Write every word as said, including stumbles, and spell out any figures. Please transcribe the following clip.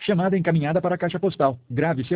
Chamada encaminhada para a caixa postal. Grave seu